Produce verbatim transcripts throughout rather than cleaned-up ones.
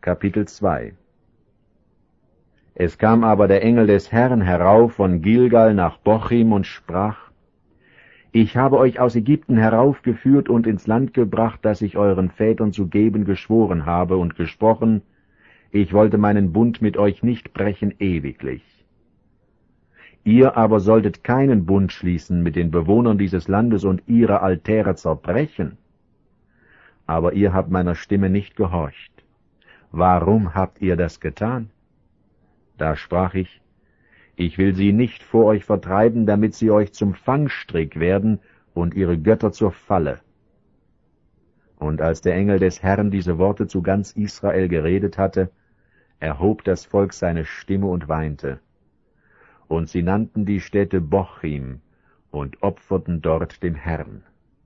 Kapitel zwei. Es kam aber der Engel des Herrn herauf von Gilgal nach Bochim und sprach: Ich habe euch aus Ägypten heraufgeführt und ins Land gebracht, das ich euren Vätern zu geben geschworen habe und gesprochen, ich wollte meinen Bund mit euch nicht brechen ewiglich. Ihr aber solltet keinen Bund schließen mit den Bewohnern dieses Landes und ihre Altäre zerbrechen. Aber ihr habt meiner Stimme nicht gehorcht. Warum habt ihr das getan? Da sprach ich: Ich will sie nicht vor euch vertreiben, damit sie euch zum Fangstrick werden und ihre Götter zur Falle. Und als der Engel des Herrn diese Worte zu ganz Israel geredet hatte, erhob das Volk seine Stimme und weinte. Und sie nannten die Stätte Bochim und opferten dort dem Herrn.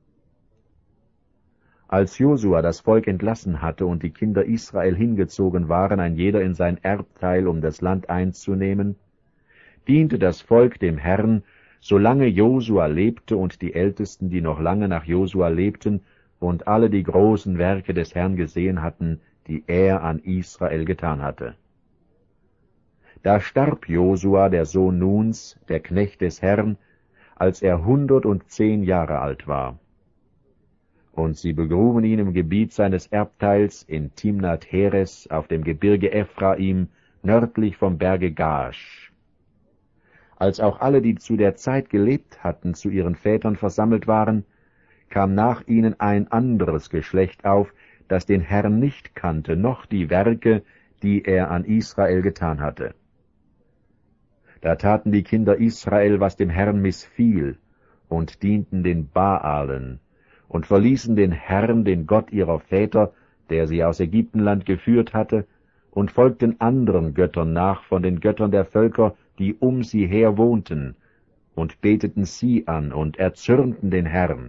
Als Josua das Volk entlassen hatte und die Kinder Israel hingezogen waren, ein jeder in sein Erbteil, um das Land einzunehmen, diente das Volk dem Herrn, solange Josua lebte und die Ältesten, die noch lange nach Josua lebten und alle die großen Werke des Herrn gesehen hatten, die er an Israel getan hatte. Da starb Josua, der Sohn Nuns, der Knecht des Herrn, als er hundertundzehn Jahre alt war. Und sie begruben ihn im Gebiet seines Erbteils in Timnath Heres auf dem Gebirge Ephraim, nördlich vom Berge Gaasch. Als auch alle, die zu der Zeit gelebt hatten, zu ihren Vätern versammelt waren, kam nach ihnen ein anderes Geschlecht auf, das den Herrn nicht kannte, noch die Werke, die er an Israel getan hatte. Da taten die Kinder Israel, was dem Herrn missfiel, und dienten den Baalen, und verließen den Herrn, den Gott ihrer Väter, der sie aus Ägyptenland geführt hatte, und folgten anderen Göttern nach von den Göttern der Völker, die um sie her wohnten, und beteten sie an und erzürnten den Herrn.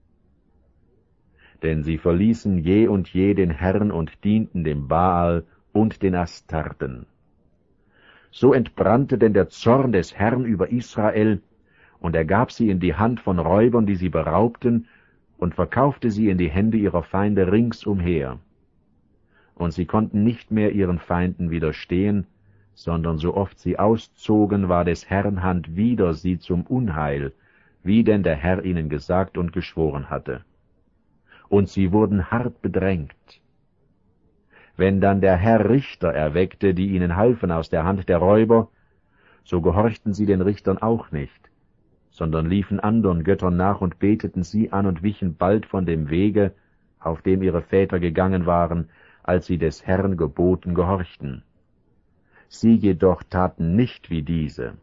Denn sie verließen je und je den Herrn und dienten dem Baal und den Astarten. So entbrannte denn der Zorn des Herrn über Israel, und er gab sie in die Hand von Räubern, die sie beraubten, und verkaufte sie in die Hände ihrer Feinde ringsumher. Und sie konnten nicht mehr ihren Feinden widerstehen, sondern so oft sie auszogen, war des Herrn Hand wider sie zum Unheil, wie denn der Herr ihnen gesagt und geschworen hatte. Und sie wurden hart bedrängt. Wenn dann der Herr Richter erweckte, die ihnen halfen aus der Hand der Räuber, so gehorchten sie den Richtern auch nicht, sondern liefen andern Göttern nach und beteten sie an und wichen bald von dem Wege, auf dem ihre Väter gegangen waren, als sie des Herrn Geboten gehorchten. Sie jedoch taten nicht wie diese.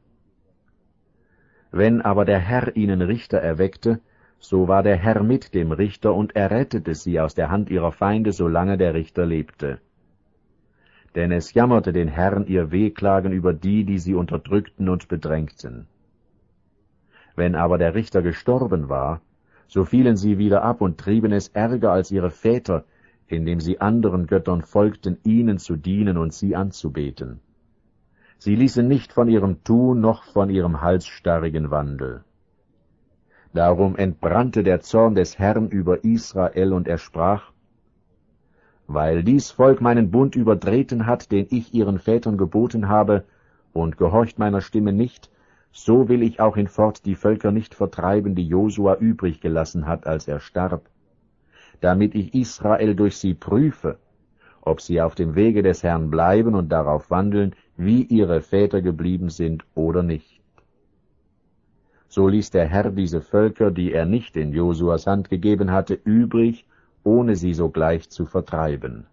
Wenn aber der Herr ihnen Richter erweckte, so war der Herr mit dem Richter und errettete sie aus der Hand ihrer Feinde, solange der Richter lebte. Denn es jammerte den Herrn ihr Wehklagen über die, die sie unterdrückten und bedrängten. Wenn aber der Richter gestorben war, so fielen sie wieder ab und trieben es ärger als ihre Väter, indem sie anderen Göttern folgten, ihnen zu dienen und sie anzubeten. Sie ließen nicht von ihrem Tun noch von ihrem halsstarrigen Wandel. Darum entbrannte der Zorn des Herrn über Israel, und er sprach: Weil dies Volk meinen Bund übertreten hat, den ich ihren Vätern geboten habe, und gehorcht meiner Stimme nicht, so will ich auch hinfort die Völker nicht vertreiben, die Josua übrig gelassen hat, als er starb, damit ich Israel durch sie prüfe, ob sie auf dem Wege des Herrn bleiben und darauf wandeln, wie ihre Väter geblieben sind oder nicht. So ließ der Herr diese Völker, die er nicht in Josuas Hand gegeben hatte, übrig, ohne sie sogleich zu vertreiben.